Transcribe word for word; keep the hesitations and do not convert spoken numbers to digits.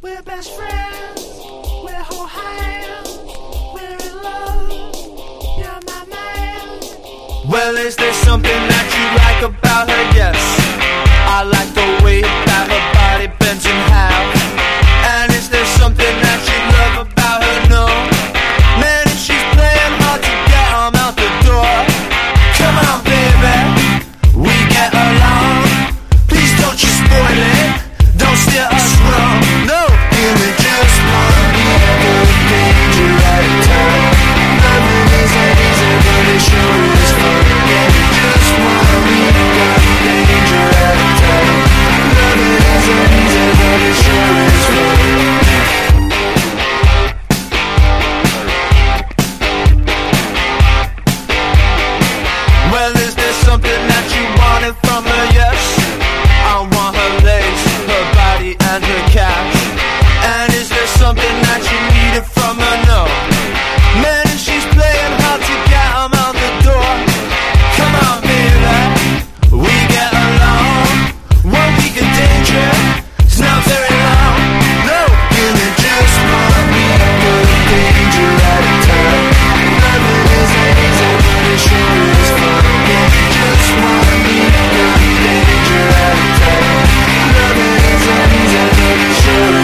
We're best friends, we're whole hands, we're in love, you're my man. Well, is there something that you like about her? Yes, I like the way that her body bends in half. And is there something that you love about her? No, man, if she's playing hard to get arm out the door. Come on, baby, we get along. Please don't you spoil it, don't steer us wrong. No, give me just one little danger at a time. Nothing is easy, but it sure is fun. Give me just one little danger at a time. Nothing is easy, but it sure is fun. Well, is there something that you wanted from her? Yes, I want her legs, her body, and her cash. And is there something that you needed